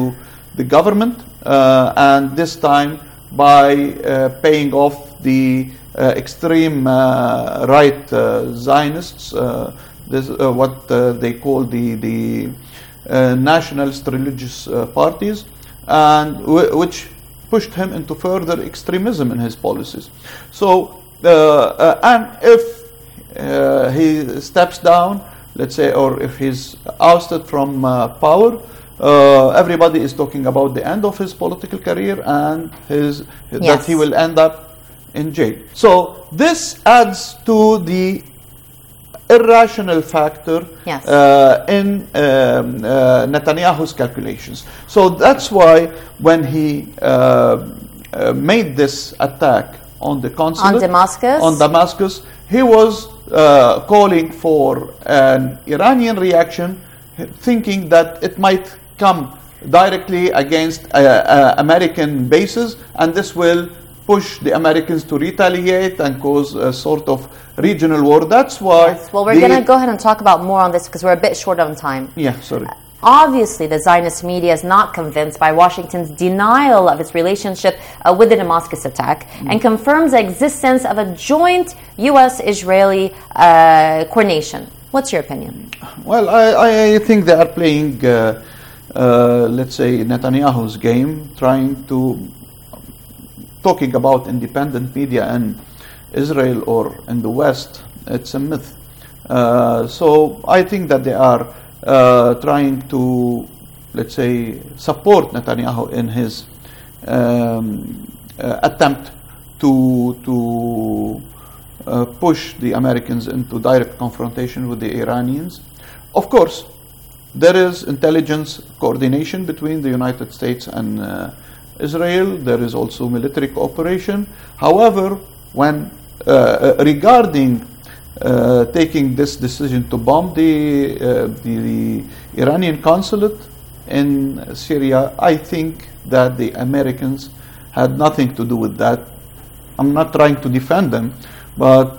to the government, and this time by paying off the extreme right Zionists, what they call the nationalist religious parties, and which pushed him into further extremism in his policies. So, and if he steps down, let's say, or if he's ousted from power, everybody is talking about the end of his political career and that he will end up in jail. So this adds to the irrational factor in Netanyahu's calculations. So that's why when he made this attack on the consulate, on Damascus, he was calling for an Iranian reaction, thinking that it might come directly against American bases, and this will push the Americans to retaliate and cause a sort of regional war. That's why... Yes. Well, we're going to go ahead and talk about more on this because we're a bit short on time. Yeah, sorry. Obviously, the Zionist media is not convinced by Washington's denial of its relationship with the Damascus attack and confirms the existence of a joint U.S.-Israeli coordination. What's your opinion? Well, I think they are playing, let's say, Netanyahu's game, talking about independent media in Israel or in the West. It's a myth. So I think that they are trying to, let's say, support Netanyahu in his attempt to push the Americans into direct confrontation with the Iranians. Of course, there is intelligence coordination between the United States and Israel. There is also military cooperation. However, when regarding taking this decision to bomb the Iranian consulate in Syria, I think that the Americans had nothing to do with that. I'm not trying to defend them, but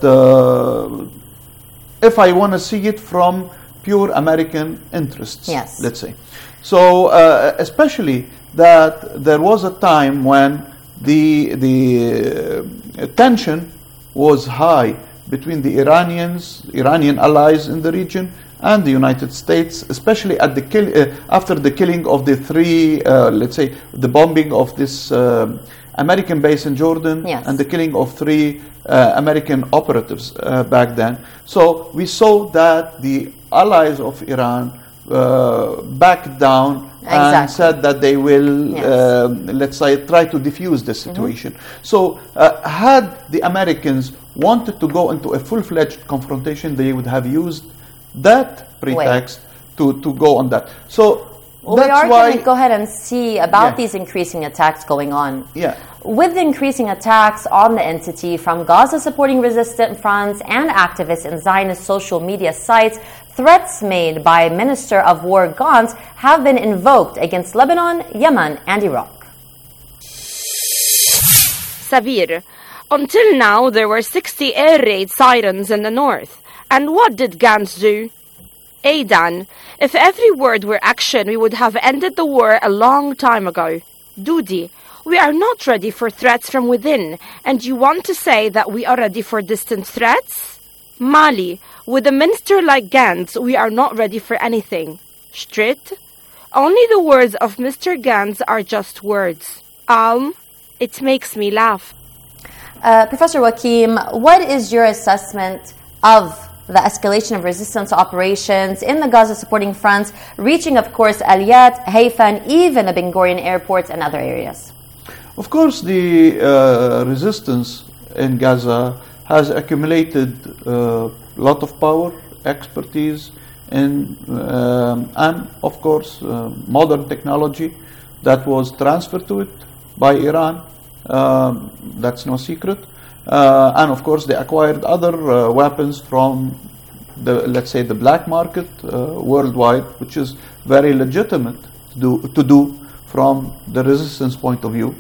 if I want to see it from pure American interests, let's say. So, especially that there was a time when the tension was high between the Iranian allies in the region, and the United States, especially at after the killing of the three, let's say, the bombing of this American base in Jordan, and the killing of three American operatives back then. So we saw that the allies of Iran backed down and said that they will, let's say, try to defuse the situation. So had the Americans wanted to go into a full-fledged confrontation, they would have used that pretext to go on that. So we are going to go ahead and see about these increasing attacks going on. With the increasing attacks on the entity from Gaza supporting resistant fronts and activists in Zionist social media sites, threats made by Minister of War Gantz have been invoked against Lebanon, Yemen, and Iraq. Sabir, until now there were 60 air raid sirens in the north. And what did Gantz do? Aidan, if every word were action, we would have ended the war a long time ago. Dudi, we are not ready for threats from within, and you want to say that we are ready for distant threats? Mali, with a minister like Gantz, we are not ready for anything. Strit, only the words of Mr. Gantz are just words. Alm, it makes me laugh. Professor Wakim, what is your assessment of the escalation of resistance operations in the Gaza supporting fronts, reaching, of course, Eilat, Haifa, and even the Ben Gurion airports and other areas? Of course, the resistance in Gaza has accumulated a lot of power, expertise, and of course, modern technology that was transferred to it by Iran. That's no secret. And of course, they acquired other weapons from let's say, the black market worldwide, which is very legitimate to do from the resistance point of view.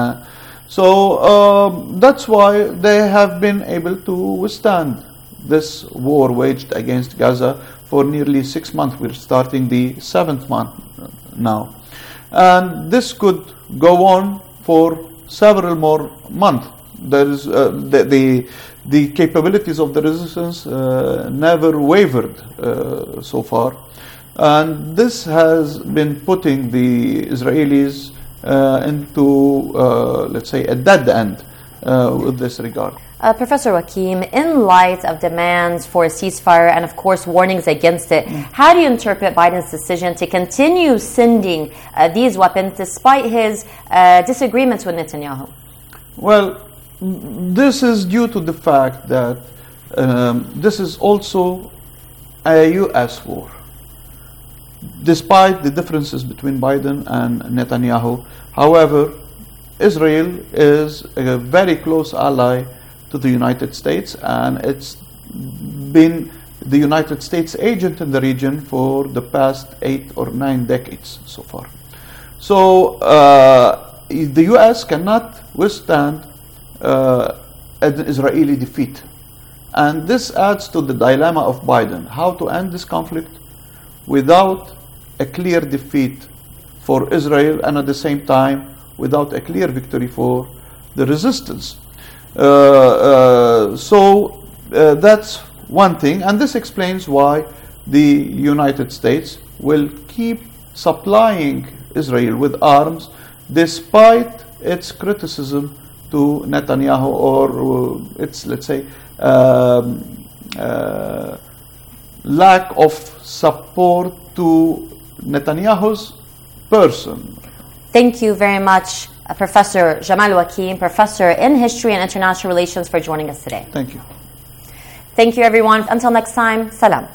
So that's why they have been able to withstand this war waged against Gaza for nearly 6 months. We're starting the 7th month now. And this could go on for several more months. There is the capabilities of the resistance never wavered so far, and this has been putting the Israelis into, let's say, a dead end with this regard. Professor Wakim, in light of demands for a ceasefire and, of course, warnings against it, how do you interpret Biden's decision to continue sending these weapons despite his disagreements with Netanyahu? Well, this is due to the fact that this is also a U.S. war. Despite the differences between Biden and Netanyahu, however, Israel is a very close ally to the United States, and it's been the United States agent in the region for the past 8 or 9 decades so far. So the U.S. cannot withstand an Israeli defeat. And this adds to the dilemma of Biden, how to end this conflict without a clear defeat for Israel and at the same time without a clear victory for the resistance. So that's one thing, and this explains why the United States will keep supplying Israel with arms despite its criticism to Netanyahu or its, let's say, lack of support to Netanyahu's person. Thank you very much, Professor Jamal Wakim, Professor in History and International Relations, for joining us today. Thank you. Thank you, everyone. Until next time, salam.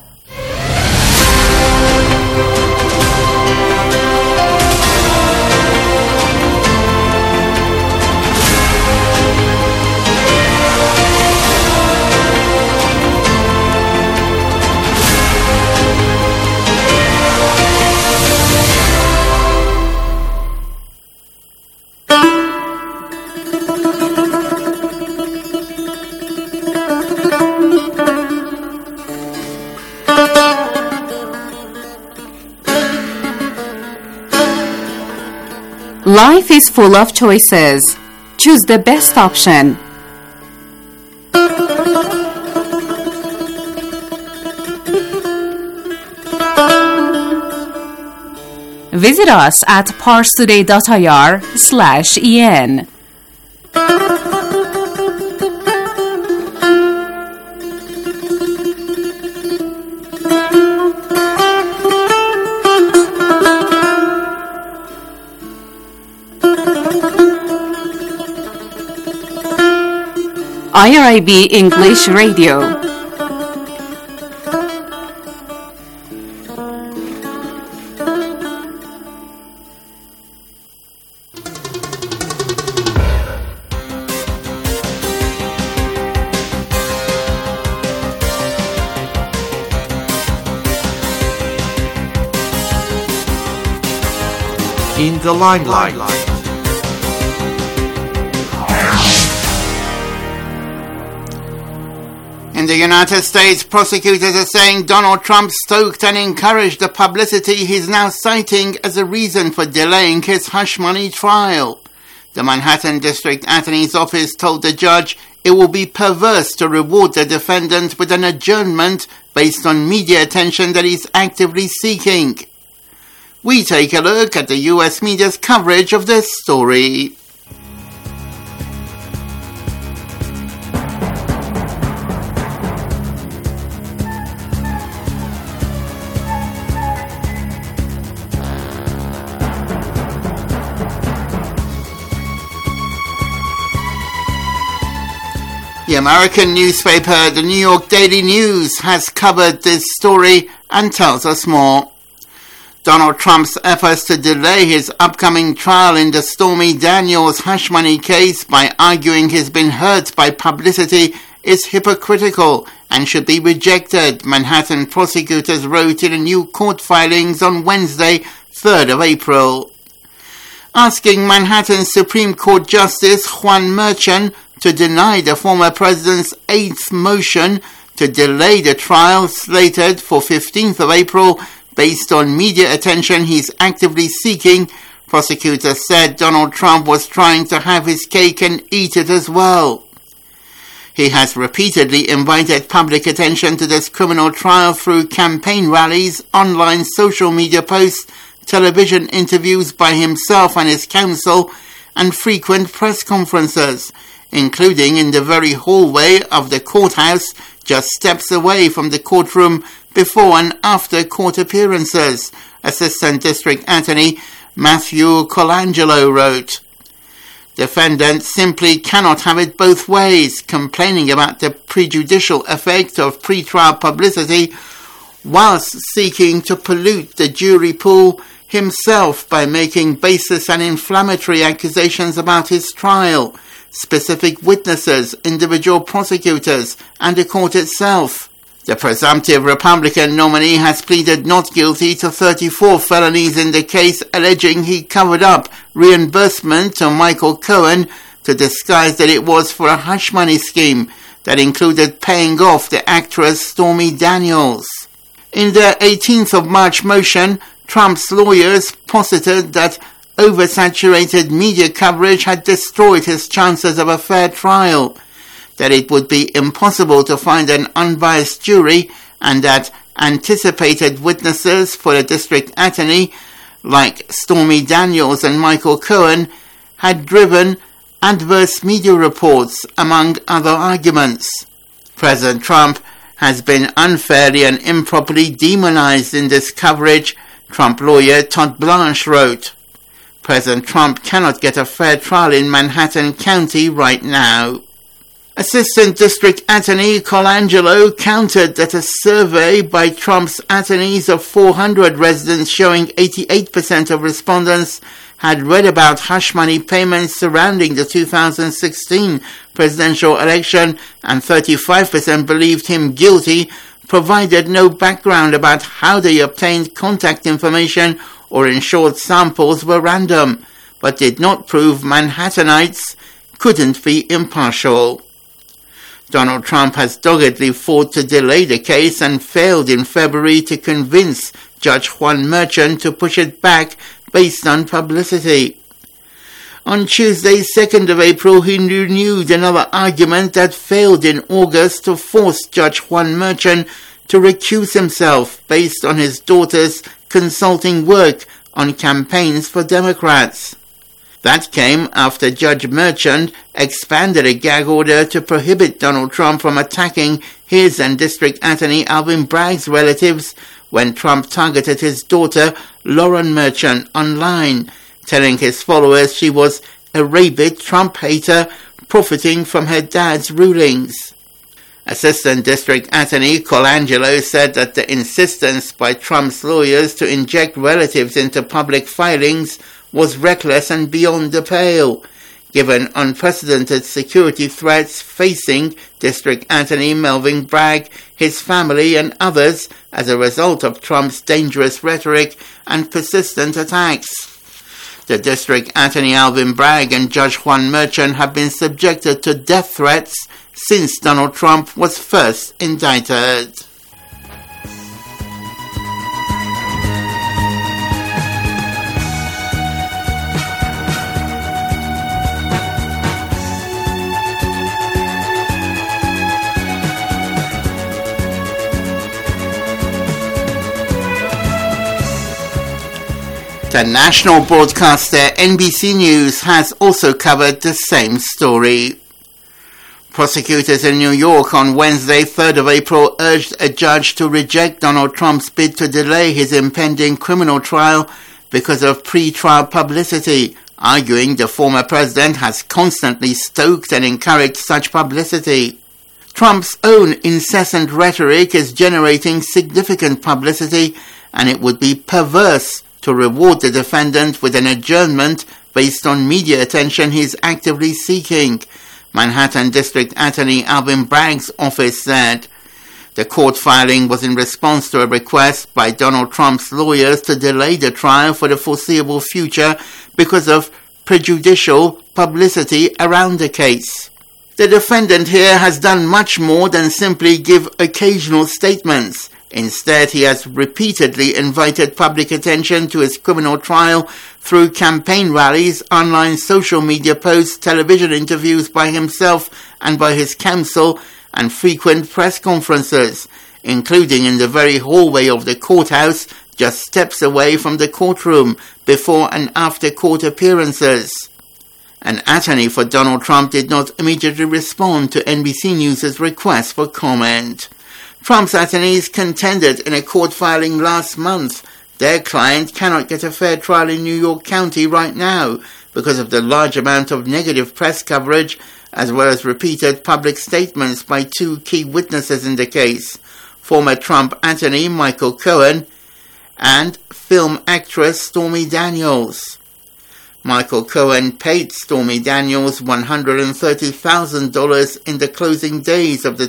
Life is full of choices. Choose the best option. Visit us at parstoday.ir/en. IRIB English Radio. In the limelight. In the United States, prosecutors are saying Donald Trump stoked and encouraged the publicity he's now citing as a reason for delaying his hush money trial. The Manhattan District Attorney's Office told the judge it will be perverse to reward the defendant with an adjournment based on media attention that he's actively seeking. We take a look at the U.S. media's coverage of this story. The American newspaper, the New York Daily News, has covered this story and tells us more. Donald Trump's efforts to delay his upcoming trial in the Stormy Daniels hush money case by arguing he's been hurt by publicity is hypocritical and should be rejected, Manhattan prosecutors wrote in a new court filings on Wednesday, 3rd of April. Asking Manhattan Supreme Court Justice Juan Merchan to deny the former president's 8th motion to delay the trial slated for 15th of April based on media attention he's actively seeking, Prosecutors said Donald Trump was trying to have his cake and eat it as well. He has repeatedly invited public attention to this criminal trial through campaign rallies, online social media posts, television interviews by himself and his counsel, and frequent press conferences, including in the very hallway of the courthouse, just steps away from the courtroom before and after court appearances, Assistant District Attorney Matthew Colangelo wrote. Defendants simply cannot have it both ways, complaining about the prejudicial effect of pre-trial publicity whilst seeking to pollute the jury pool himself by making baseless and inflammatory accusations about his trial, specific witnesses, individual prosecutors, and the court itself. The presumptive Republican nominee has pleaded not guilty to 34 felonies in the case, alleging he covered up reimbursement to Michael Cohen to disguise that it was for a hush money scheme that included paying off the actress Stormy Daniels. In their 18th of March motion, Trump's lawyers posited that oversaturated media coverage had destroyed his chances of a fair trial, that it would be impossible to find an unbiased jury, and that anticipated witnesses for the district attorney, like Stormy Daniels and Michael Cohen, had driven adverse media reports, among other arguments. President Trump has been unfairly and improperly demonized in this coverage, Trump lawyer Todd Blanche wrote. President Trump cannot get a fair trial in Manhattan County right now. Assistant District Attorney Colangelo countered that a survey by Trump's attorneys of 400 residents showing 88% of respondents had read about hush money payments surrounding the 2016 presidential election and 35% believed him guilty, provided no background about how they obtained contact information or ensured samples were random, but did not prove Manhattanites couldn't be impartial. Donald Trump has doggedly fought to delay the case and failed in February to convince Judge Juan Merchan to push it back based on publicity. On Tuesday, 2nd of April, he renewed another argument that failed in August to force Judge Juan Merchan to recuse himself based on his daughter's consulting work on campaigns for Democrats. That came after Judge Merchan expanded a gag order to prohibit Donald Trump from attacking his and District Attorney Alvin Bragg's relatives when Trump targeted his daughter, Lauren Merchan, online, telling his followers she was a rabid Trump hater profiting from her dad's rulings. Assistant District Attorney Colangelo said that the insistence by Trump's lawyers to inject relatives into public filings was reckless and beyond the pale, given unprecedented security threats facing District Attorney Melvin Bragg, his family and others as a result of Trump's dangerous rhetoric and persistent attacks. The District Attorney Alvin Bragg and Judge Juan Merchan have been subjected to death threats since Donald Trump was first indicted. The national broadcaster NBC News has also covered the same story. Prosecutors in New York on Wednesday, 3rd of April, urged a judge to reject Donald Trump's bid to delay his impending criminal trial because of pre-trial publicity, arguing the former president has constantly stoked and encouraged such publicity. Trump's own incessant rhetoric is generating significant publicity, and it would be perverse to reward the defendant with an adjournment based on media attention he is actively seeking, Manhattan District Attorney Alvin Bragg's office said. The court filing was in response to a request by Donald Trump's lawyers to delay the trial for the foreseeable future because of prejudicial publicity around the case. The defendant here has done much more than simply give occasional statements. Instead, he has repeatedly invited public attention to his criminal trial through campaign rallies, online social media posts, television interviews by himself and by his counsel, and frequent press conferences, including in the very hallway of the courthouse, just steps away from the courtroom, before and after court appearances. An attorney for Donald Trump did not immediately respond to NBC News' request for comment. Trump's attorneys contended in a court filing last month their client cannot get a fair trial in New York County right now because of the large amount of negative press coverage as well as repeated public statements by two key witnesses in the case, former Trump attorney Michael Cohen and film actress Stormy Daniels. Michael Cohen paid Stormy Daniels $130,000 in the closing days of the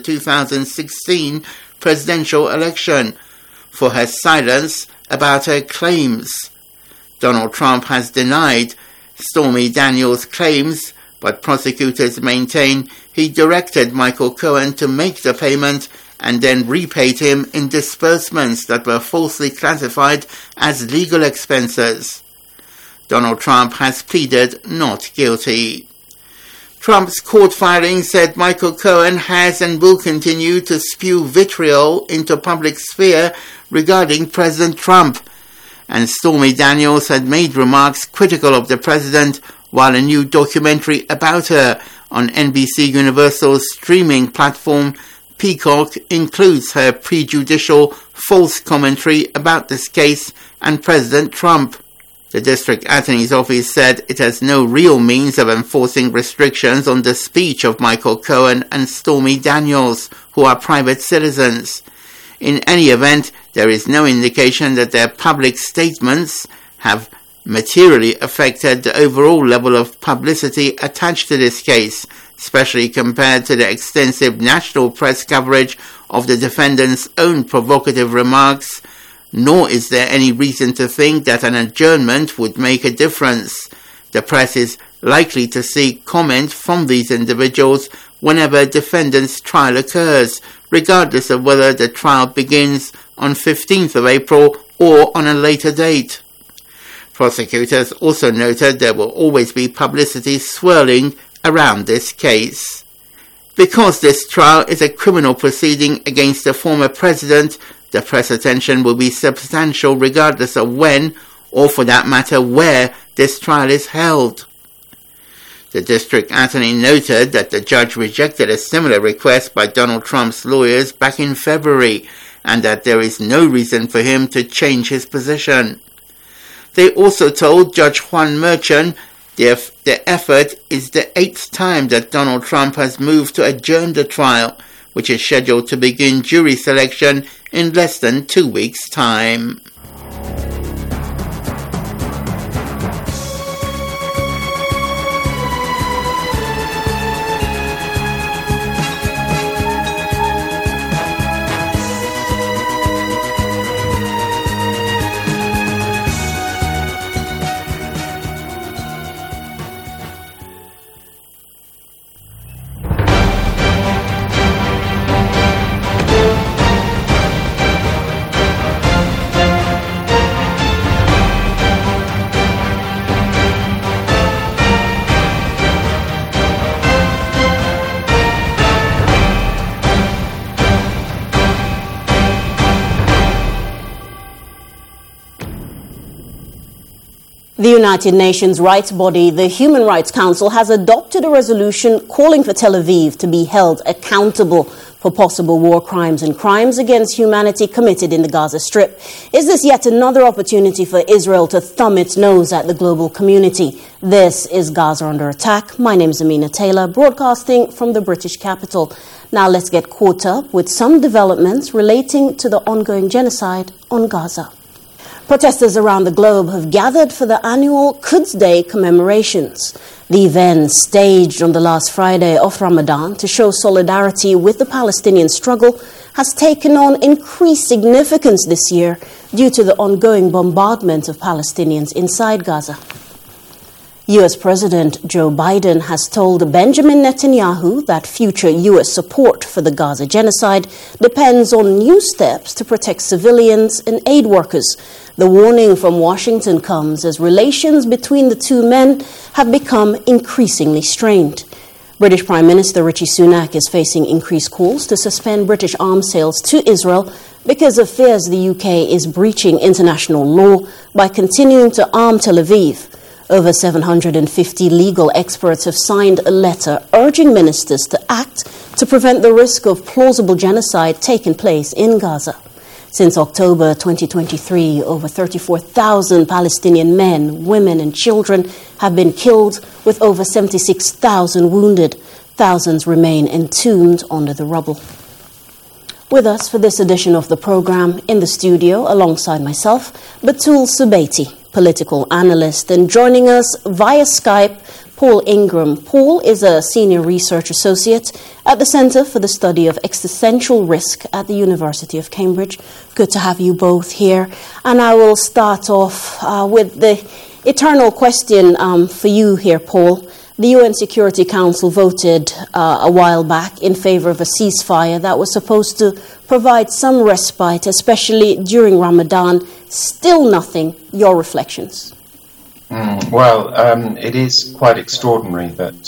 2016 presidential election for her silence about her claims. Donald Trump has denied Stormy Daniels' claims, but prosecutors maintain he directed Michael Cohen to make the payment and then repaid him in disbursements that were falsely classified as legal expenses. Donald Trump has pleaded not guilty. Trump's court filing said Michael Cohen has and will continue to spew vitriol into public sphere regarding President Trump, and Stormy Daniels had made remarks critical of the president while a new documentary about her on NBC Universal's streaming platform Peacock includes her prejudicial false commentary about this case and President Trump. The district attorney's office said it has no real means of enforcing restrictions on the speech of Michael Cohen and Stormy Daniels, who are private citizens. In any event, there is no indication that their public statements have materially affected the overall level of publicity attached to this case, especially compared to the extensive national press coverage of the defendant's own provocative remarks, nor is there any reason to think that an adjournment would make a difference. The press is likely to seek comment from these individuals whenever defendant's trial occurs, regardless of whether the trial begins on 15th of April or on a later date. Prosecutors also noted there will always be publicity swirling around this case. Because this trial is a criminal proceeding against the former president, the press attention will be substantial regardless of when, or for that matter where, this trial is held. The district attorney noted that the judge rejected a similar request by Donald Trump's lawyers back in February, and that there is no reason for him to change his position. They also told Judge Juan Merchan the effort is the 8th time that Donald Trump has moved to adjourn the trial, which is scheduled to begin jury selection in less than 2 weeks' time. The United Nations rights body, the Human Rights Council, has adopted a resolution calling for Tel Aviv to be held accountable for possible war crimes and crimes against humanity committed in the Gaza Strip. Is this yet another opportunity for Israel to thumb its nose at the global community? This is Gaza Under Attack. My name is Amina Taylor, broadcasting from the British capital. Now let's get caught up with some developments relating to the ongoing genocide on Gaza. Protesters around the globe have gathered for the annual Quds Day commemorations. The event, staged on the last Friday of Ramadan to show solidarity with the Palestinian struggle, has taken on increased significance this year due to the ongoing bombardment of Palestinians inside Gaza. U.S. President Joe Biden has told Benjamin Netanyahu that future U.S. support for the Gaza genocide depends on new steps to protect civilians and aid workers. The warning from Washington comes as relations between the two men have become increasingly strained. British Prime Minister Rishi Sunak is facing increased calls to suspend British arms sales to Israel because of fears the UK is breaching international law by continuing to arm Tel Aviv. Over 750 legal experts have signed a letter urging ministers to act to prevent the risk of plausible genocide taking place in Gaza. Since October 2023, over 34,000 Palestinian men, women and children have been killed, with over 76,000 wounded. Thousands remain entombed under the rubble. With us for this edition of the program in the studio, alongside myself, Batul Subaiti, political analyst, and joining us via Skype, Paul Ingram. Paul is a senior research associate at the Centre for the Study of Existential Risk at the University of Cambridge. Good to have you both here. And I will start off with the eternal question for you here, Paul. The UN Security Council voted a while back in favor of a ceasefire that was supposed to provide some respite, especially during Ramadan. Still nothing. Your reflections? It is quite extraordinary that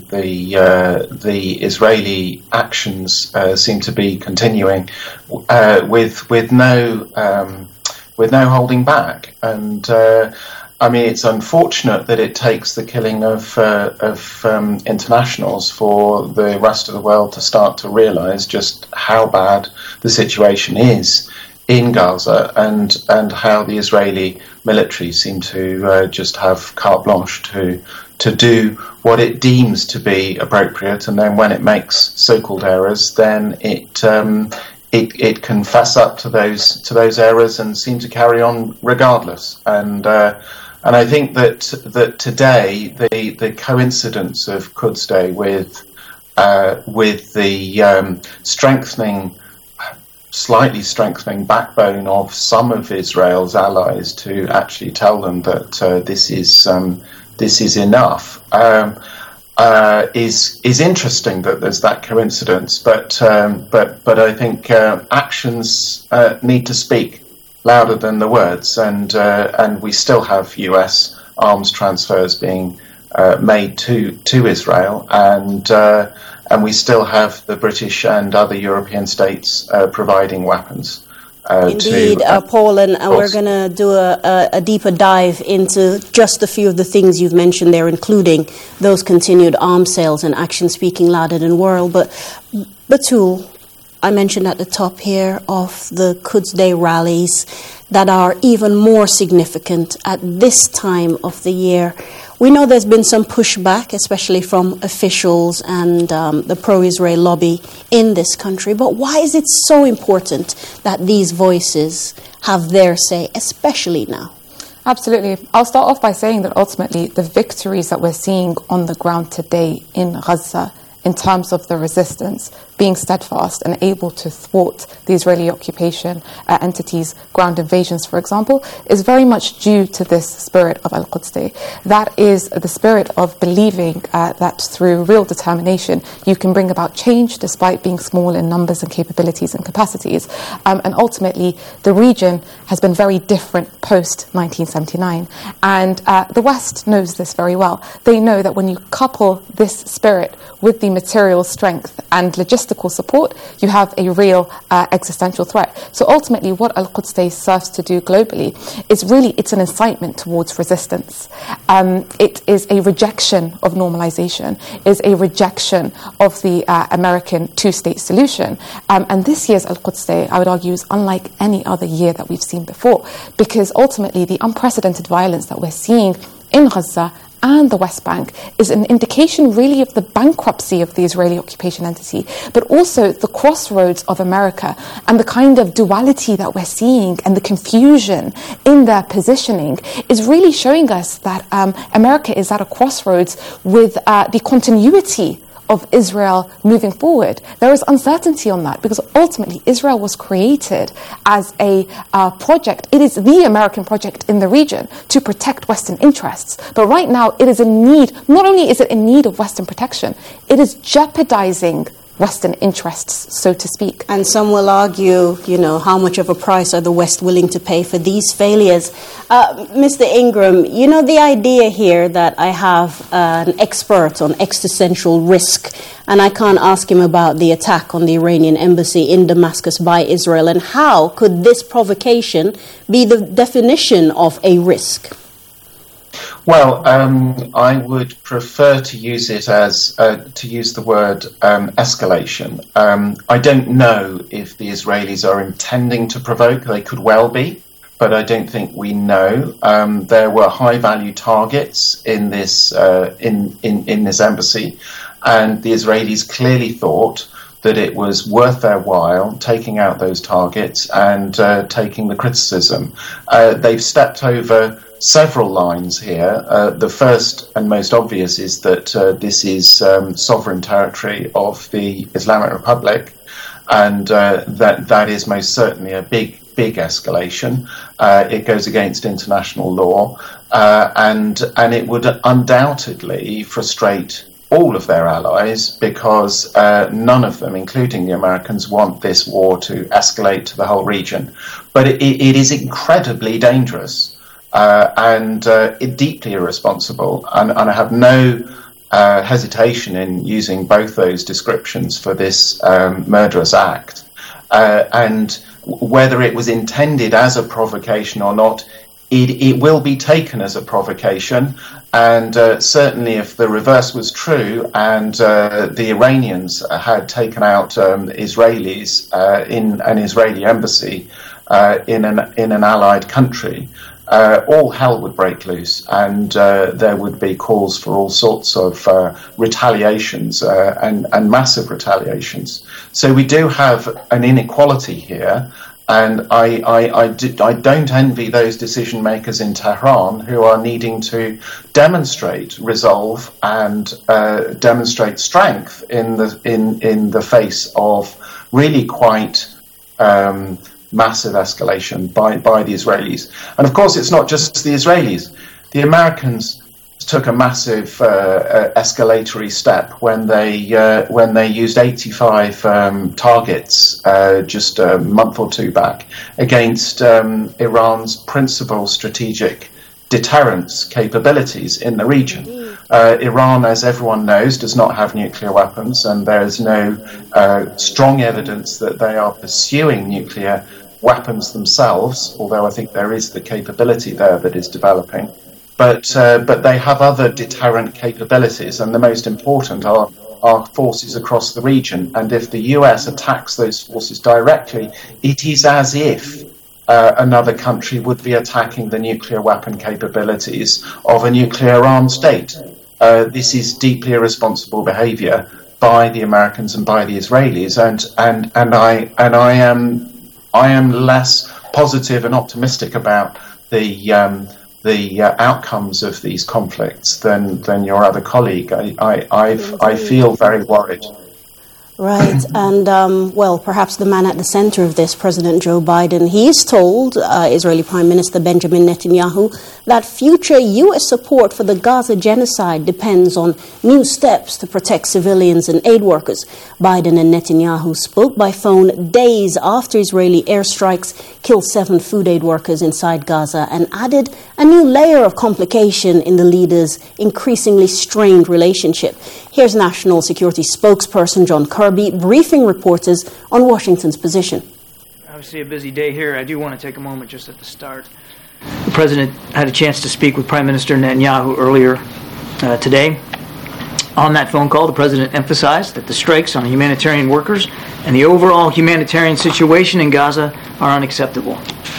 the Israeli actions seem to be continuing with no holding back, and it's unfortunate that it takes the killing of internationals for the rest of the world to start to realise just how bad the situation is in Gaza, and how the Israeli military seem to just have carte blanche to do what it deems to be appropriate, and then when it makes so-called errors, then it can fess up to those errors and seem to carry on regardless. And I think that today the coincidence of Quds Day with the slightly strengthening backbone of some of Israel's allies to actually tell them that this is enough is interesting that there's that coincidence. But I think actions need to speak louder than the words, and we still have US arms transfers being made to Israel, and we still have the British and other European states providing weapons. Indeed, Paul, and we're going to do a deeper dive into just a few of the things you've mentioned there, including those continued arms sales and action speaking louder than world. But Batul, I mentioned at the top here of the Quds Day rallies that are even more significant at this time of the year. We know there's been some pushback, especially from officials and the pro-Israel lobby in this country. But why is it so important that these voices have their say, especially now? Absolutely. I'll start off by saying that ultimately the victories that we're seeing on the ground today in Gaza, in terms of the resistance, being steadfast and able to thwart the Israeli occupation entities' ground invasions, for example, is very much due to this spirit of Al-Quds Day. That is the spirit of believing that through real determination you can bring about change despite being small in numbers and capabilities and capacities. And ultimately, the region has been very different post-1979. And the West knows this very well. They know that when you couple this spirit with the material strength and logistical support, you have a real existential threat. So ultimately, what Al-Quds Day serves to do globally is really, it's an incitement towards resistance. It is a rejection of normalization, is a rejection of the American two-state solution. And this year's Al-Quds Day, I would argue, is unlike any other year that we've seen before, because ultimately the unprecedented violence that we're seeing in Gaza and the West Bank is an indication really of the bankruptcy of the Israeli occupation entity, but also the crossroads of America and the kind of duality that we're seeing and the confusion in their positioning is really showing us that America is at a crossroads with the continuity of Israel moving forward. There is uncertainty on that because ultimately Israel was created as a project. It is the American project in the region to protect Western interests. But right now it is in need, not only is it in need of Western protection, it is jeopardizing Western interests, so to speak. And some will argue, how much of a price are the West willing to pay for these failures? Mr. Ingram, the idea here that I have an expert on existential risk, and I can't ask him about the attack on the Iranian embassy in Damascus by Israel, and how could this provocation be the definition of a risk? Well, I would prefer to use it as to use the word escalation. I don't know if the Israelis are intending to provoke. They could well be, but I don't think we know. There were high-value targets in this in this embassy, and the Israelis clearly thought that it was worth their while taking out those targets and taking the criticism. They've stepped over several lines here. The first and most obvious is that this is sovereign territory of the Islamic Republic, and that is most certainly a big escalation. It goes against international law, and it would undoubtedly frustrate all of their allies, because none of them, including the Americans, want this war to escalate to the whole region. But it is incredibly dangerous. And deeply irresponsible, and I have no hesitation in using both those descriptions for this murderous act. And whether it was intended as a provocation or not, it will be taken as a provocation. And certainly if the reverse was true, and the Iranians had taken out Israelis in an Israeli embassy in an allied country, all hell would break loose, and there would be calls for all sorts of retaliations and massive retaliations. So we do have an inequality here, and I don't envy those decision makers in Tehran who are needing to demonstrate resolve and demonstrate strength in the face of really quite massive escalation by the Israelis. And of course, it's not just the Israelis. The Americans took a massive escalatory step when they used 85 targets just a month or two back against Iran's principal strategic deterrence capabilities in the region. Iran, as everyone knows, does not have nuclear weapons, and there is no strong evidence that they are pursuing nuclear weapons themselves, although I think there is the capability there that is developing. But they have other deterrent capabilities, and the most important are forces across the region. And if the US attacks those forces directly, it is as if another country would be attacking the nuclear weapon capabilities of a nuclear-armed state. This is deeply irresponsible behaviour by the Americans and by the Israelis, and I am less positive and optimistic about the outcomes of these conflicts than your other colleague. I feel very worried. Right, and perhaps the man at the center of this, President Joe Biden, he's told Israeli Prime Minister Benjamin Netanyahu that future U.S. support for the Gaza genocide depends on new steps to protect civilians and aid workers. Biden and Netanyahu spoke by phone days after Israeli airstrikes killed 7 food aid workers inside Gaza and added a new layer of complication in the leaders' increasingly strained relationship. Here's National Security spokesperson John Kirby briefing reporters on Washington's position. Obviously a busy day here. I do want to take a moment just at the start. The President had a chance to speak with Prime Minister Netanyahu earlier today. On that phone call, the President emphasized that the strikes on humanitarian workers and the overall humanitarian situation in Gaza are unacceptable.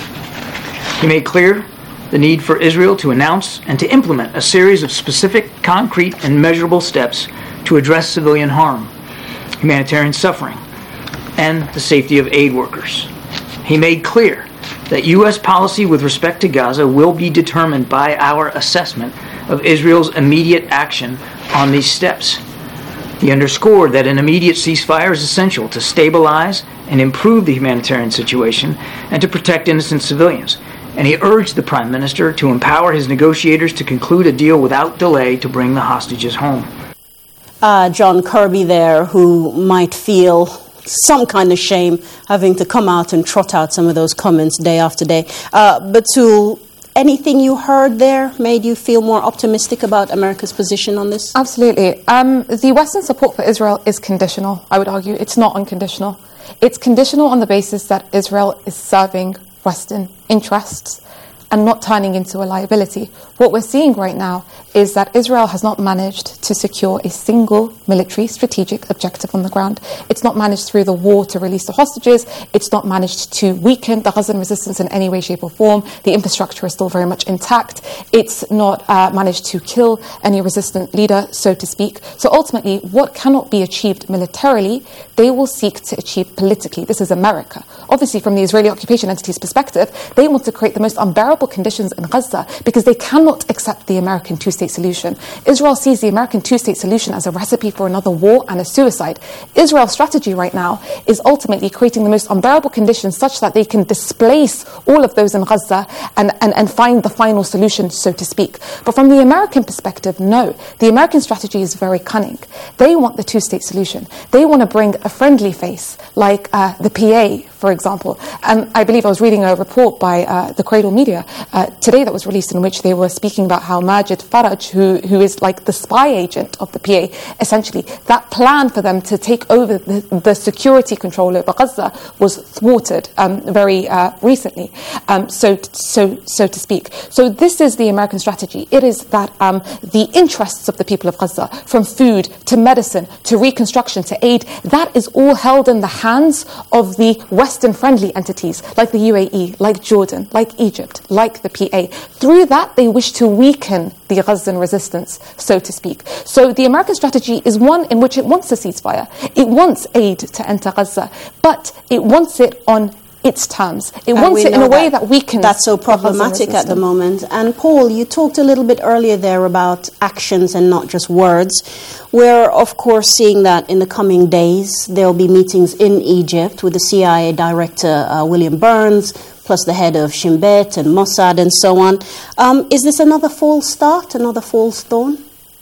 He made clear the need for Israel to announce and to implement a series of specific, concrete, and measurable steps to address civilian harm, humanitarian suffering, and the safety of aid workers. He made clear that U.S. policy with respect to Gaza will be determined by our assessment of Israel's immediate action on these steps. He underscored that an immediate ceasefire is essential to stabilize and improve the humanitarian situation and to protect innocent civilians. And he urged the Prime Minister to empower his negotiators to conclude a deal without delay to bring the hostages home. John Kirby there, who might feel some kind of shame having to come out and trot out some of those comments day after day. Batul, anything you heard there made you feel more optimistic about America's position on this? Absolutely. The Western support for Israel is conditional, I would argue. It's not unconditional. It's conditional on the basis that Israel is serving Western interests and not turning into a liability. What we're seeing right now is that Israel has not managed to secure a single military strategic objective on the ground. It's not managed through the war to release the hostages. It's not managed to weaken the Gazan resistance in any way, shape or form. The infrastructure is still very much intact. It's not managed to kill any resistant leader, so to speak. So ultimately, what cannot be achieved militarily, they will seek to achieve politically. This is America. Obviously, from the Israeli occupation entity's perspective, they want to create the most unbearable conditions in Gaza because they cannot accept the American two-state solution. Israel sees the American two-state solution as a recipe for another war and a suicide. Israel's strategy right now is ultimately creating the most unbearable conditions such that they can displace all of those in Gaza and find the final solution, so to speak. But from the American perspective, no. The American strategy is very cunning. They want the two-state solution. They want to bring a friendly face, like the PA, for example. And I believe I was reading a report by the Cradle Media today that was released in which they were speaking about how Majid Faraj, who is like the spy agent of the PA, essentially, that plan for them to take over the security control over Gaza was thwarted very recently, so to speak. So this is the American strategy. It is that the interests of the people of Gaza, from food to medicine to reconstruction to aid, that is all held in the hands of the Western-friendly entities like the UAE, like Jordan, like Egypt, like the PA. Through that, they wish to weaken the Gazan resistance, so to speak. So the American strategy is one in which it wants a ceasefire. It wants aid to enter Gaza, but it wants it on its terms. It wants it in a way that weakens. That's so problematic at the moment. And Paul, you talked a little bit earlier there about actions and not just words. We're, of course, seeing that in the coming days. There'll be meetings in Egypt with the CIA Director, William Burns, plus the head of Shin Bet and Mossad and so on. Is this another false start, another false dawn?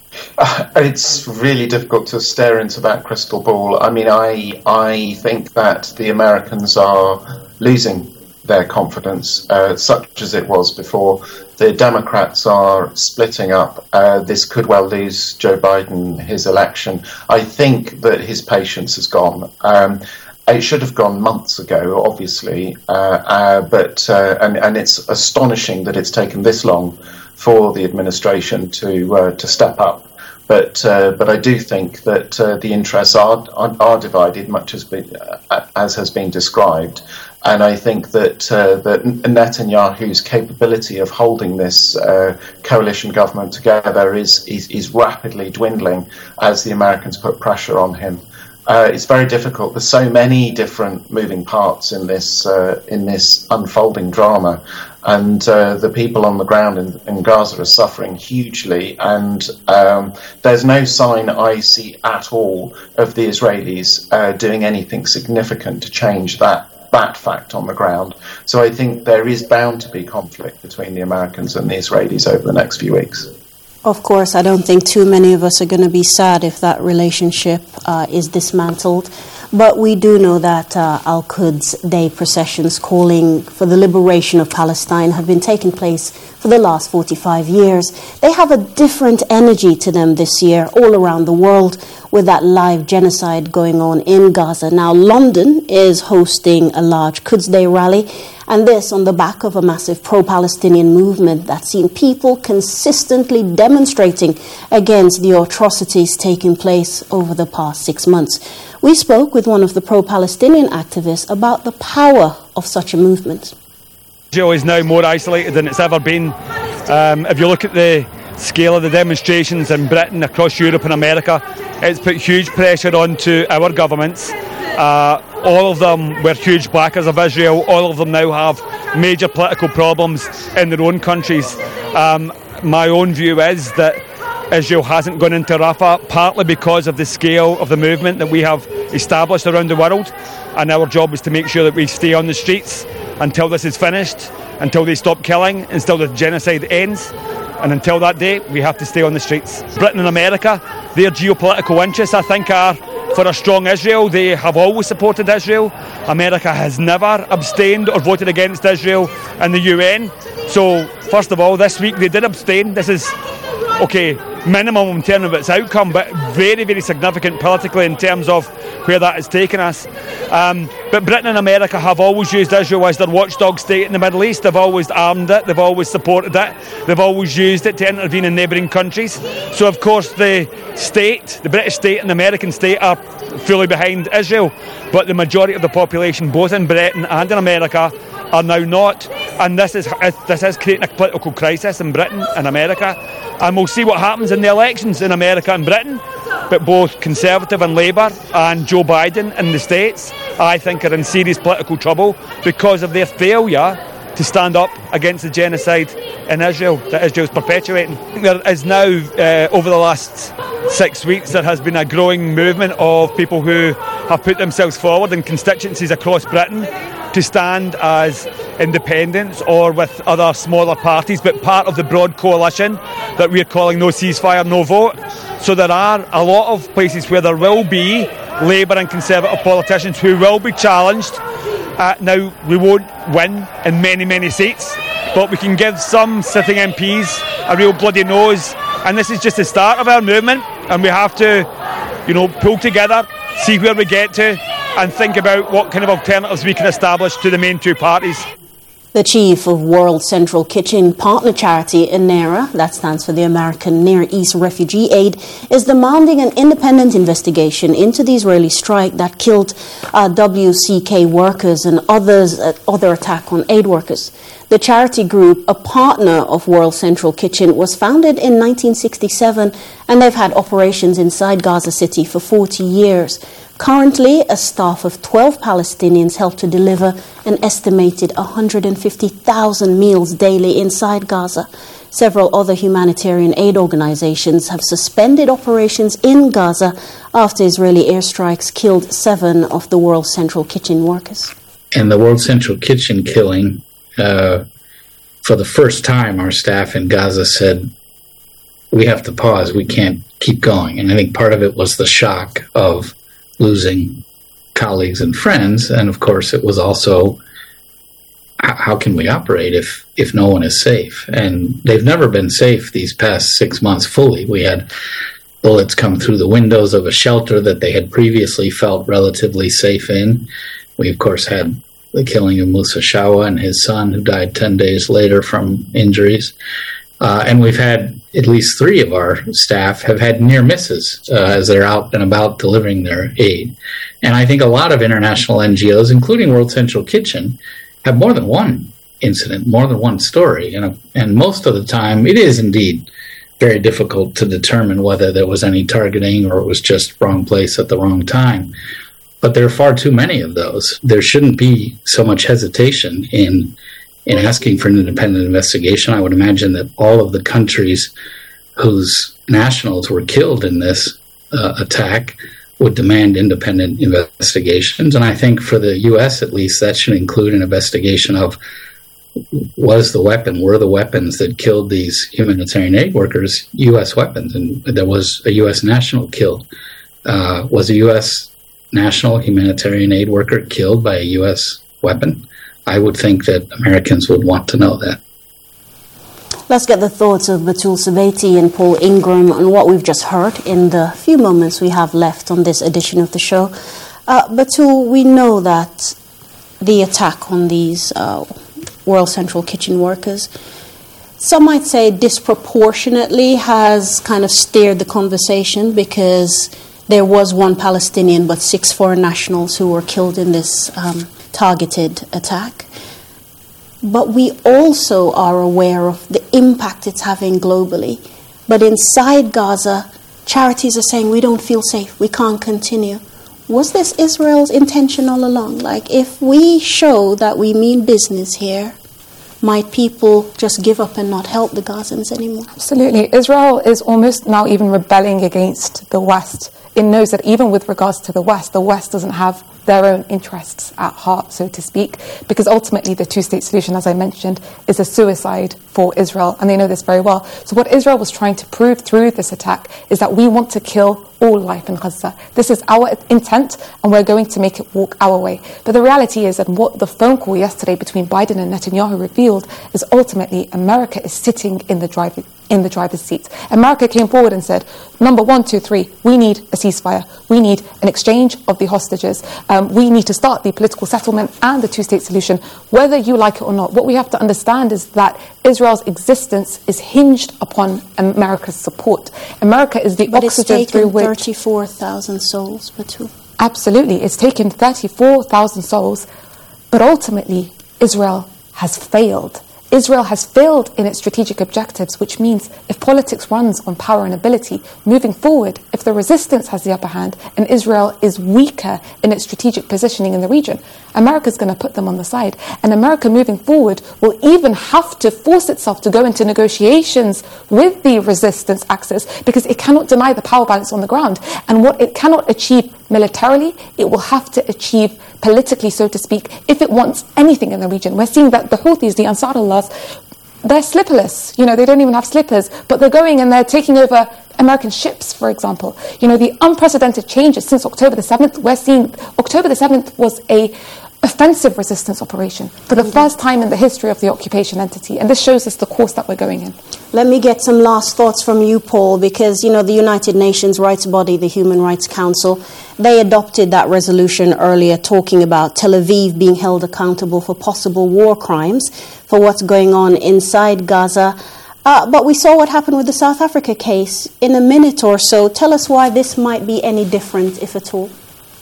It's really difficult to stare into that crystal ball. I mean, I think that the Americans are losing their confidence, such as it was before. The Democrats are splitting up. This could well lose Joe Biden his election. I think that his patience has gone. It should have gone months ago, obviously, but it's astonishing that it's taken this long for the administration to step up. But I do think that the interests are divided, much as has been described, and I think that Netanyahu's capability of holding this coalition government together is rapidly dwindling as the Americans put pressure on him. It's very difficult. There's so many different moving parts in this unfolding drama, and the people on the ground in Gaza are suffering hugely. And there's no sign I see at all of the Israelis doing anything significant to change that fact on the ground. So I think there is bound to be conflict between the Americans and the Israelis over the next few weeks. Of course, I don't think too many of us are going to be sad if that relationship is dismantled. But we do know that Al-Quds Day processions calling for the liberation of Palestine have been taking place for the last 45 years. They have a different energy to them this year all around the world with that live genocide going on in Gaza. Now, London is hosting a large Quds Day rally, and this on the back of a massive pro-Palestinian movement that's seen people consistently demonstrating against the atrocities taking place over the past 6 months. We spoke with one of the pro-Palestinian activists about the power of such a movement. Israel is now more isolated than it's ever been. If you look at the scale of the demonstrations in Britain, across Europe and America, it's put huge pressure onto our governments. All of them were huge backers of Israel. All of them now have major political problems in their own countries. My own view is that Israel hasn't gone into Rafah, partly because of the scale of the movement that we have established around the world, and our job is to make sure that we stay on the streets until this is finished, until they stop killing, until the genocide ends. And until that day, we have to stay on the streets. Britain and America, their geopolitical interests, I think, are for a strong Israel. They have always supported Israel. America has never abstained or voted against Israel in the UN. So, first of all, this week they did abstain. This is, okay, minimum in terms of its outcome, but very, very significant politically in terms of where that has taken us. But Britain and America have always used Israel as their watchdog state in the Middle East. They've always armed it, they've always supported it, they've always used it to intervene in neighbouring countries. So of course the state, the British state and the American state are fully behind Israel, but the majority of the population, both in Britain and in America, are now not, and this is creating a political crisis in Britain and America, and we'll see what happens in the elections in America and Britain. But both Conservative and Labour and Joe Biden in the States, I think, are in serious political trouble because of their failure to stand up against the genocide in Israel that Israel's perpetuating. There is now, over the last 6 weeks, there has been a growing movement of people who have put themselves forward in constituencies across Britain to stand as independents or with other smaller parties, but part of the broad coalition that we're calling No Ceasefire, No Vote. So there are a lot of places where there will be Labour and Conservative politicians who will be challenged. Now, we won't win in many, many seats, but we can give some sitting MPs a real bloody nose. And this is just the start of our movement, and we have to, pull together, see where we get to, and think about what kind of alternatives we can establish to the main two parties. The chief of World Central Kitchen partner charity NERA, that stands for the American Near East Refugee Aid, is demanding an independent investigation into the Israeli strike that killed WCK workers and other attack on aid workers. The charity group, a partner of World Central Kitchen, was founded in 1967, and they've had operations inside Gaza City for 40 years. Currently, a staff of 12 Palestinians help to deliver an estimated 150,000 meals daily inside Gaza. Several other humanitarian aid organizations have suspended operations in Gaza after Israeli airstrikes killed 7 of the World Central Kitchen workers. And the World Central Kitchen killing, for the first time, our staff in Gaza said, we have to pause, we can't keep going. And I think part of it was the shock of losing colleagues and friends, and of course it was also, how can we operate if no one is safe? And they've never been safe these past 6 months fully. We had bullets come through the windows of a shelter that they had previously felt relatively safe in. We of course had the killing of Musa Shawa and his son, who died 10 days later from injuries. And we've had at least 3 of our staff have had near misses as they're out and about delivering their aid. And I think a lot of international NGOs, including World Central Kitchen, have more than one incident, more than one story. And most of the time, it is indeed very difficult to determine whether there was any targeting or it was just wrong place at the wrong time. But there are far too many of those. There shouldn't be so much hesitation in asking for an independent investigation. I would imagine that all of the countries whose nationals were killed in this attack would demand independent investigations. And I think for the U.S., at least, that should include an investigation of were the weapons that killed these humanitarian aid workers U.S. weapons? And there was a U.S. national killed. Was a U.S. national humanitarian aid worker killed by a U.S. weapon? I would think that Americans would want to know that. Let's get the thoughts of Batul Sabeti and Paul Ingram on what we've just heard in the few moments we have left on this edition of the show. Batul, we know that the attack on these World Central Kitchen workers, some might say disproportionately, has kind of steered the conversation because there was 1 Palestinian but 6 foreign nationals who were killed in this targeted attack. But we also are aware of the impact it's having globally. But inside Gaza, charities are saying we don't feel safe, we can't continue. Was this Israel's intention all along? Like, if we show that we mean business here, might people just give up and not help the Gazans anymore? Absolutely. Israel is almost now even rebelling against the West. It knows that even with regards to the West doesn't have their own interests at heart, so to speak, because ultimately the two-state solution, as I mentioned, is a suicide for Israel, and they know this very well. So what Israel was trying to prove through this attack is that we want to kill all life in Gaza. This is our intent, and we're going to make it walk our way. But the reality is, and what the phone call yesterday between Biden and Netanyahu revealed, is ultimately America is sitting in the driver's seat. America came forward and said, number 1, 2, 3, we need a ceasefire. We need an exchange of the hostages. We need to start the political settlement and the two-state solution, whether you like it or not. What we have to understand is that Israel's existence is hinged upon America's support. America is the oxygen through which... 34,000 souls, Batul. Absolutely. It's taken 34,000 souls, but ultimately Israel has failed. Israel has failed in its strategic objectives, which means if politics runs on power and ability, moving forward, if the resistance has the upper hand and Israel is weaker in its strategic positioning in the region, America's going to put them on the side. And America moving forward will even have to force itself to go into negotiations with the resistance axis because it cannot deny the power balance on the ground. And what it cannot achieve militarily, it will have to achieve politically, so to speak, if it wants anything in the region. We're seeing that the Houthis, the Ansar-Allahs, they're slipperless. You know, they don't even have slippers, but they're going and they're taking over American ships, for example. You know, the unprecedented changes since October the 7th, we're seeing October the 7th was a offensive resistance operation for the first time in the history of the occupation entity. And this shows us the course that we're going in. Let me get some last thoughts from you, Paul, because, you know, the United Nations rights body, the Human Rights Council, they adopted that resolution earlier talking about Tel Aviv being held accountable for possible war crimes for what's going on inside Gaza. But we saw what happened with the South Africa case in a minute or so. Tell us why this might be any different, if at all.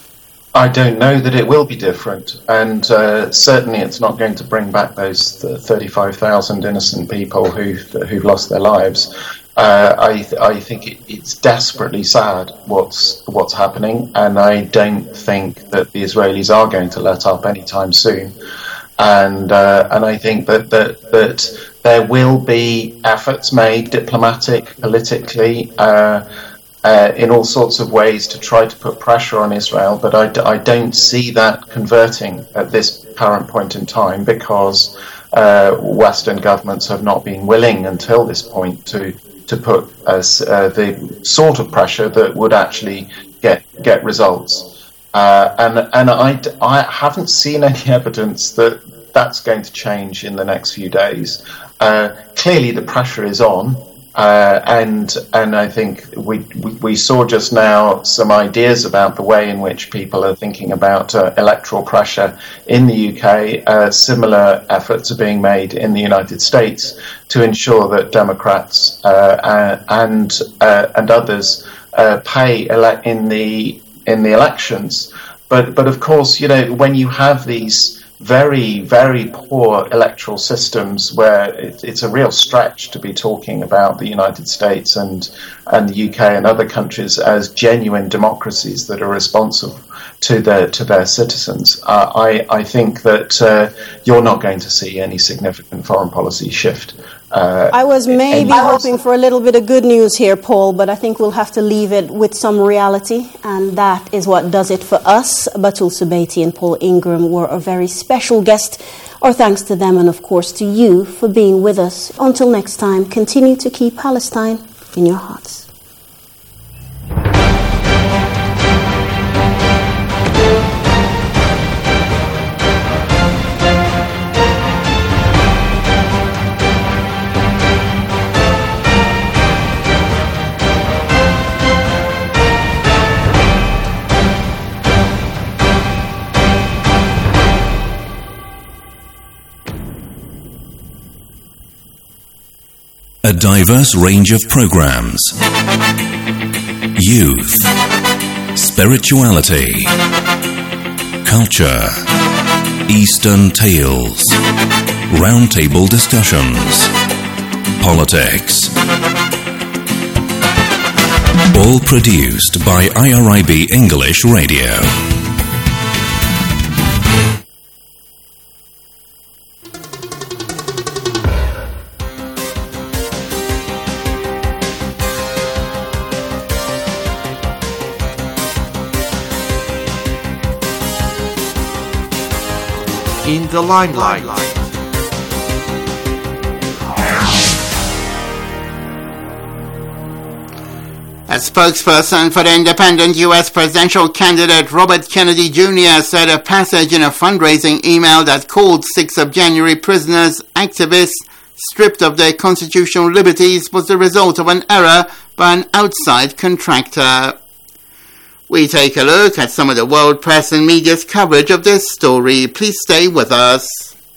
I don't know that it will be different, and certainly it's not going to bring back those 35,000 innocent people who've lost their lives. I think it's desperately sad what's happening, and I don't think that the Israelis are going to let up anytime soon. And I think that there will be efforts made, diplomatic, politically, in all sorts of ways to try to put pressure on Israel, but I don't see that converting at this current point in time because Western governments have not been willing until this point to put the sort of pressure that would actually get results. And I haven't seen any evidence that that's going to change in the next few days. Clearly, the pressure is on. And I think we saw just now some ideas about the way in which people are thinking about electoral pressure in the UK. Similar efforts are being made in the United States to ensure that Democrats and others pay in the elections. But of course, you know, when you have these very, very poor electoral systems where it's a real stretch to be talking about the United States and the UK and other countries as genuine democracies that are responsive to their citizens. I think that you're not going to see any significant foreign policy shift. I was maybe hoping for a little bit of good news here, Paul, but I think we'll have to leave it with some reality, and that is what does it for us. Batul Subaiti and Paul Ingram were a very special guest. Our thanks to them and, of course, to you for being with us. Until next time, continue to keep Palestine in your hearts. A diverse range of programs. Youth, spirituality, culture, Eastern tales, roundtable discussions, politics. All produced by IRIB English Radio. in the limelight. A spokesperson for the independent U.S. presidential candidate Robert Kennedy Jr. said a passage in a fundraising email that called 6th of January prisoners activists stripped of their constitutional liberties was the result of an error by an outside contractor. We take a look at some of the world press and media's coverage of this story. Please stay with us.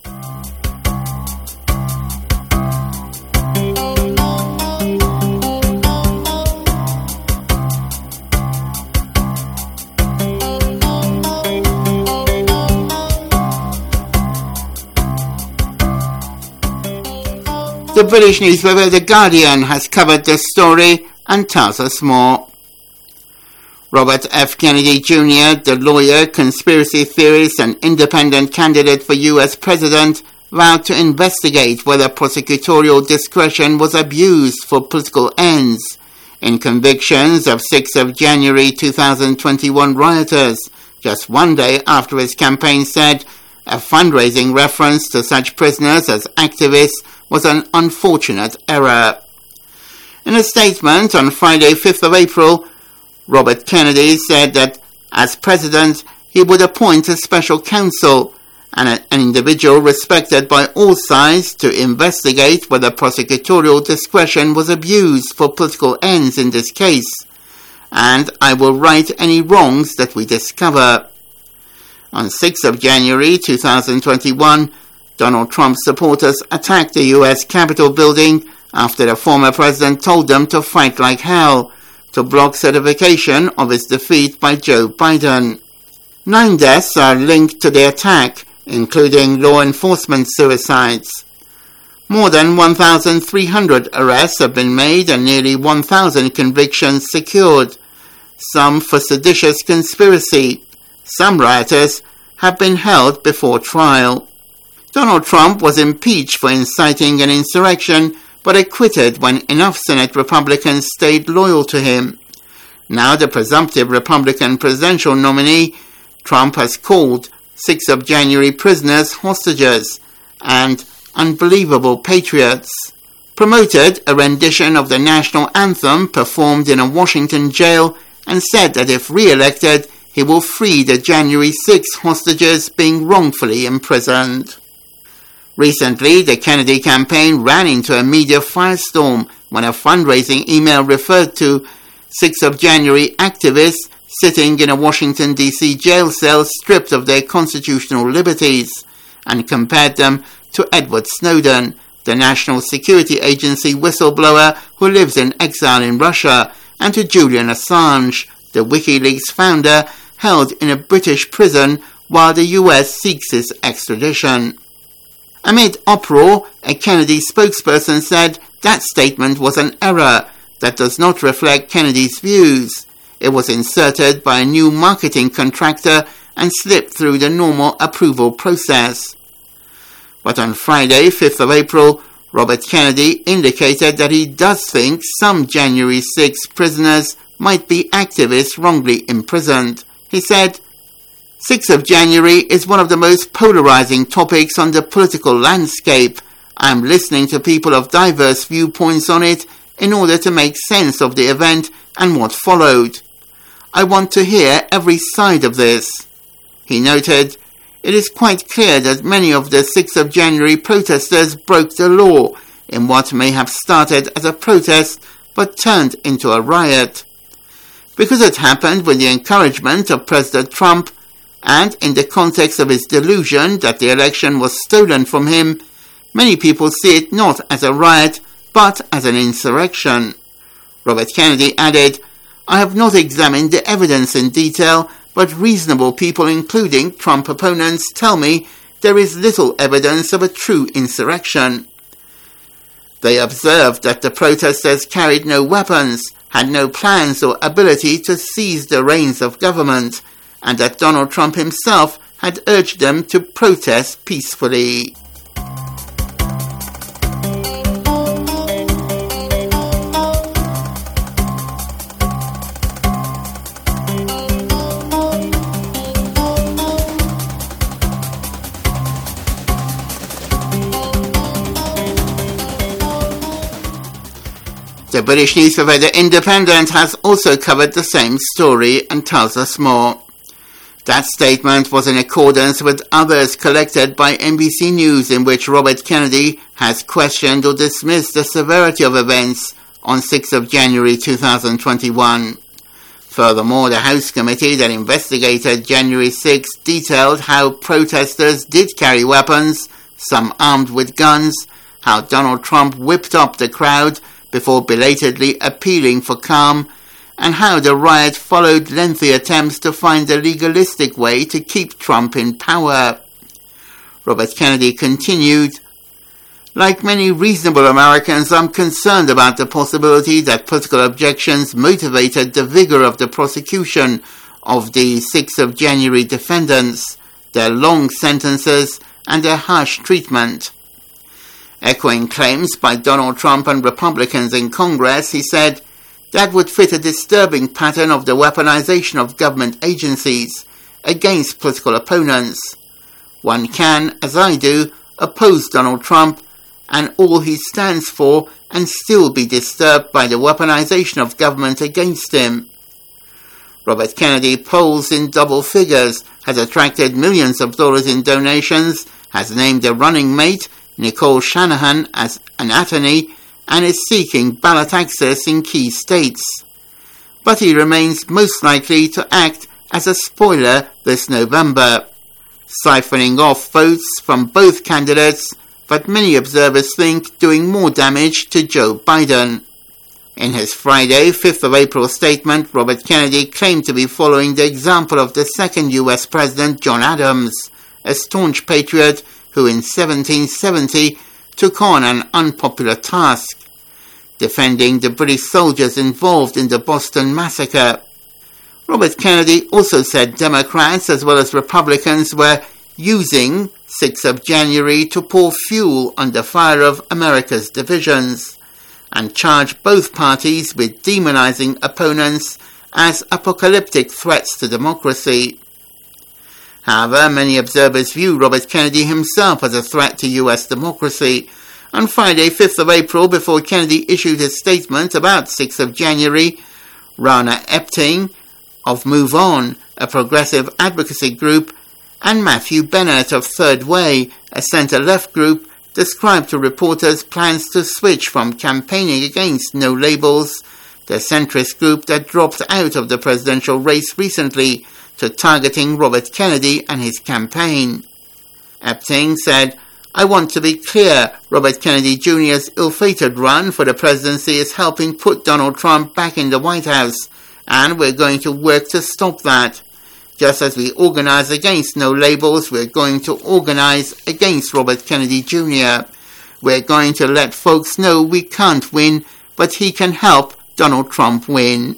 The British newspaper The Guardian has covered this story and tells us more. Robert F. Kennedy Jr., the lawyer, conspiracy theorist and independent candidate for U.S. president, vowed to investigate whether prosecutorial discretion was abused for political ends in convictions of 6th of January 2021 rioters, just one day after his campaign said a fundraising reference to such prisoners as activists was an unfortunate error. In a statement on Friday, 5th of April, Robert Kennedy said that as president, he would appoint a special counsel and an individual respected by all sides to investigate whether prosecutorial discretion was abused for political ends in this case, and I will right any wrongs that we discover. On 6th of January 2021, Donald Trump's supporters attacked the U.S. Capitol building after the former president told them to fight like hell to block certification of his defeat by Joe Biden. 9 deaths are linked to the attack, including law enforcement suicides. More than 1,300 arrests have been made and nearly 1,000 convictions secured, some for seditious conspiracy. Some rioters have been held before trial. Donald Trump was impeached for inciting an insurrection, but acquitted when enough Senate Republicans stayed loyal to him. Now the presumptive Republican presidential nominee, Trump has called 6th of January prisoners hostages and unbelievable patriots, promoted a rendition of the national anthem performed in a Washington jail, and said that if re-elected, he will free the January 6 hostages being wrongfully imprisoned. Recently, the Kennedy campaign ran into a media firestorm when a fundraising email referred to 6th of January activists sitting in a Washington, D.C. jail cell stripped of their constitutional liberties, and compared them to Edward Snowden, the National Security Agency whistleblower who lives in exile in Russia, and to Julian Assange, the WikiLeaks founder, held in a British prison while the U.S. seeks his extradition. Amid uproar, a Kennedy spokesperson said that statement was an error that does not reflect Kennedy's views. It was inserted by a new marketing contractor and slipped through the normal approval process. But on Friday, 5th of April, Robert Kennedy indicated that he does think some January 6 prisoners might be activists wrongly imprisoned. He said, 6th of January is one of the most polarizing topics on the political landscape. I am listening to people of diverse viewpoints on it in order to make sense of the event and what followed. I want to hear every side of this. He noted, it is quite clear that many of the 6th of January protesters broke the law in what may have started as a protest but turned into a riot. Because it happened with the encouragement of President Trump, and in the context of his delusion that the election was stolen from him, many people see it not as a riot, but as an insurrection. Robert Kennedy added, I have not examined the evidence in detail, but reasonable people, including Trump opponents, tell me there is little evidence of a true insurrection. They observed that the protesters carried no weapons, had no plans or ability to seize the reins of government, and that Donald Trump himself had urged them to protest peacefully. The British newspaper The Independent has also covered the same story and tells us more. That statement was in accordance with others collected by NBC News, in which Robert Kennedy has questioned or dismissed the severity of events on 6th of January 2021. Furthermore, the House committee that investigated January 6 detailed how protesters did carry weapons, some armed with guns, how Donald Trump whipped up the crowd before belatedly appealing for calm, and how the riot followed lengthy attempts to find a legalistic way to keep Trump in power. Robert Kennedy continued, "Like many reasonable Americans, I'm concerned about the possibility that political objections motivated the vigor of the prosecution of the 6th of January defendants, their long sentences, and their harsh treatment." Echoing claims by Donald Trump and Republicans in Congress, he said, "That would fit a disturbing pattern of the weaponization of government agencies against political opponents. One can, as I do, oppose Donald Trump and all he stands for and still be disturbed by the weaponization of government against him." Robert Kennedy polls in double figures, has attracted millions of dollars in donations, has named a running mate, Nicole Shanahan, as an attorney, and is seeking ballot access in key states. But he remains most likely to act as a spoiler this November, siphoning off votes from both candidates, but many observers think doing more damage to Joe Biden. In his Friday, 5th of April statement, Robert Kennedy claimed to be following the example of the second U.S. President John Adams, a staunch patriot who in 1770 took on an unpopular task, defending the British soldiers involved in the Boston Massacre. Robert Kennedy also said Democrats as well as Republicans were using 6th of January to pour fuel on the fire of America's divisions, and charged both parties with demonizing opponents as apocalyptic threats to democracy. However, many observers view Robert Kennedy himself as a threat to U.S. democracy. On Friday, 5th of April, before Kennedy issued his statement about 6th of January, Rana Epting of Move On, a progressive advocacy group, and Matthew Bennett of Third Way, a centre-left group, described to reporters plans to switch from campaigning against No Labels, the centrist group that dropped out of the presidential race recently, to targeting Robert Kennedy and his campaign. Epting said, "I want to be clear, Robert Kennedy Jr.'s ill-fated run for the presidency is helping put Donald Trump back in the White House, and we're going to work to stop that. Just as we organize against No Labels, we're going to organize against Robert Kennedy Jr. We're going to let folks know we can't win, but he can help Donald Trump win."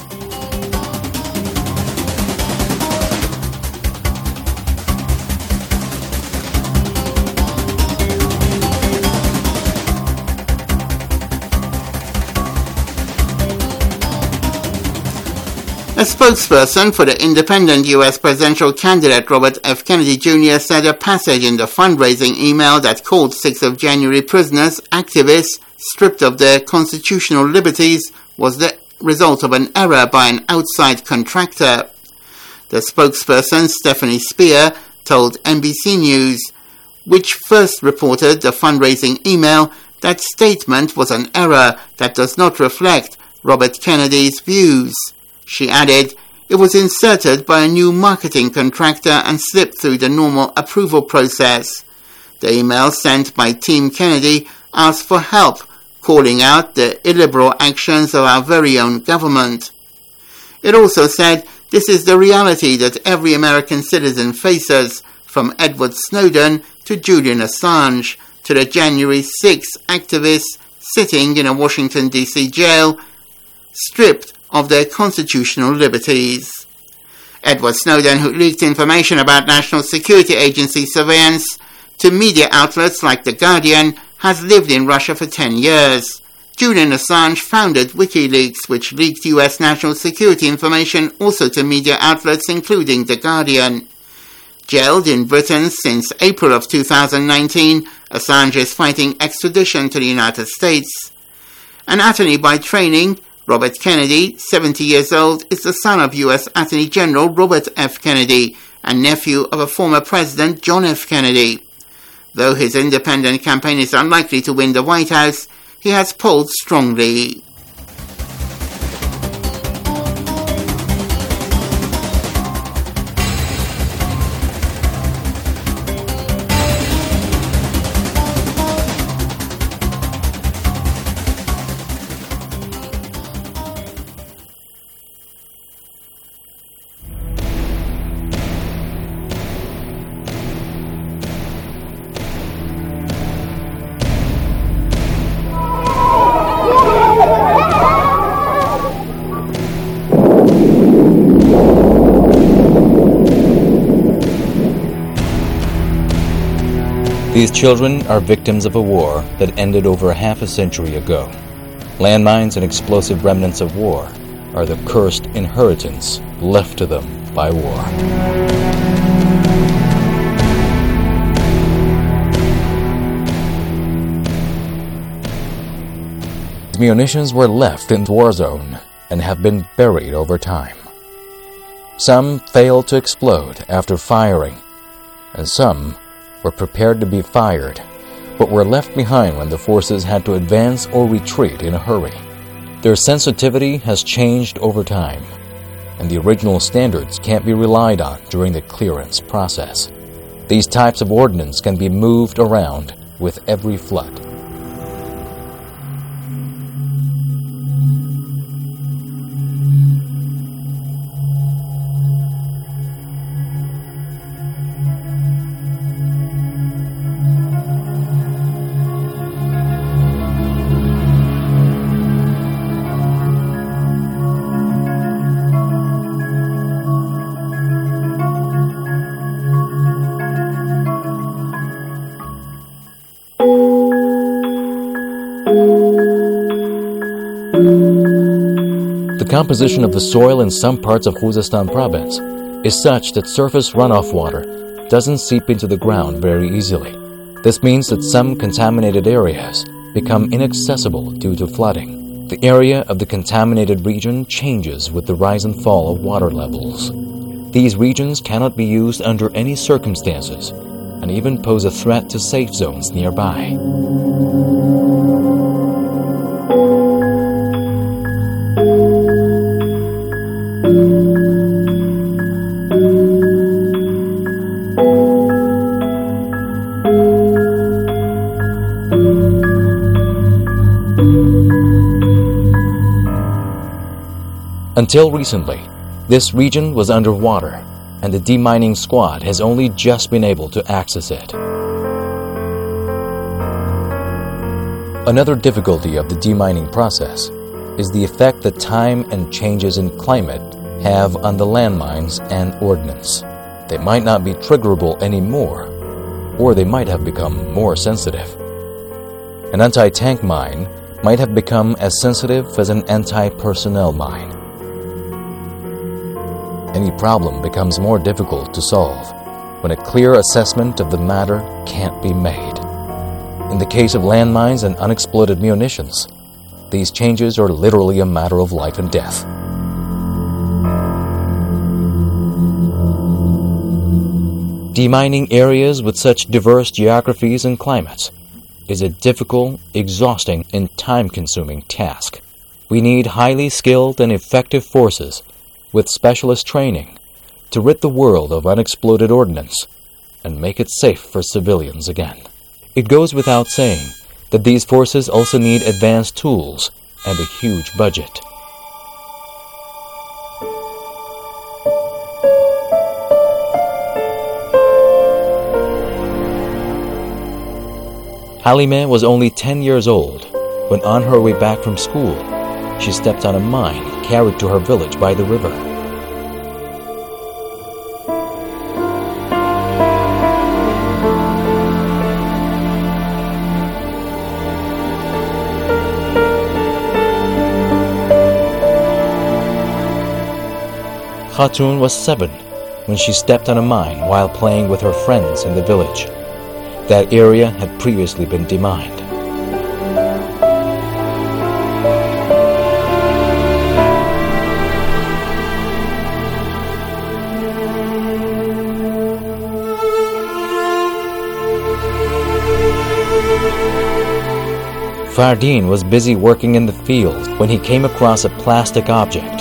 A spokesperson for the independent U.S. presidential candidate Robert F. Kennedy Jr. said a passage in the fundraising email that called 6th of January prisoners activists stripped of their constitutional liberties was the result of an error by an outside contractor. The spokesperson, Stephanie Spear, told NBC News, which first reported the fundraising email, that statement was an error that does not reflect Robert Kennedy's views. She added, it was inserted by a new marketing contractor and slipped through the normal approval process. The email sent by Team Kennedy asked for help, calling out the illiberal actions of our very own government. It also said, this is the reality that every American citizen faces, from Edward Snowden to Julian Assange, to the January 6 activists sitting in a Washington, D.C. jail, stripped of their constitutional liberties. Edward Snowden, who leaked information about National Security Agency surveillance to media outlets like The Guardian, has lived in Russia for 10 years. Julian Assange founded WikiLeaks, which leaked U.S. national security information also to media outlets including The Guardian. Jailed in Britain since April of 2019, Assange is fighting extradition to the United States. An attorney by training, Robert Kennedy, 70 years old, is the son of U.S. Attorney General Robert F. Kennedy and nephew of a former President John F. Kennedy. Though his independent campaign is unlikely to win the White House, he has polled strongly. These children are victims of a war that ended over half a century ago. Landmines and explosive remnants of war are the cursed inheritance left to them by war. Munitions were left in the war zone and have been buried over time. Some failed to explode after firing, and some were prepared to be fired, but were left behind when the forces had to advance or retreat in a hurry. Their sensitivity has changed over time, and the original standards can't be relied on during the clearance process. These types of ordnance can be moved around with every flood. The composition of the soil in some parts of Khuzestan province is such that surface runoff water doesn't seep into the ground very easily. This means that some contaminated areas become inaccessible due to flooding. The area of the contaminated region changes with the rise and fall of water levels. These regions cannot be used under any circumstances and even pose a threat to safe zones nearby. Until recently, this region was underwater, and the demining squad has only just been able to access it. Another difficulty of the demining process is the effect that time and changes in climate have on the landmines and ordnance. They might not be triggerable anymore, or they might have become more sensitive. An anti-tank mine might have become as sensitive as an anti-personnel mine. Any problem becomes more difficult to solve when a clear assessment of the matter can't be made. In the case of landmines and unexploded munitions, these changes are literally a matter of life and death. Demining areas with such diverse geographies and climates is a difficult, exhausting, and time-consuming task. We need highly skilled and effective forces with specialist training to rid the world of unexploded ordnance and make it safe for civilians again. It goes without saying that these forces also need advanced tools and a huge budget. Halime was only 10 years old when, on her way back from school, she stepped on a mine carried to her village by the river. Khatun was 7 when she stepped on a mine while playing with her friends in the village. That area had previously been demined. Fardeen was busy working in the field when he came across a plastic object.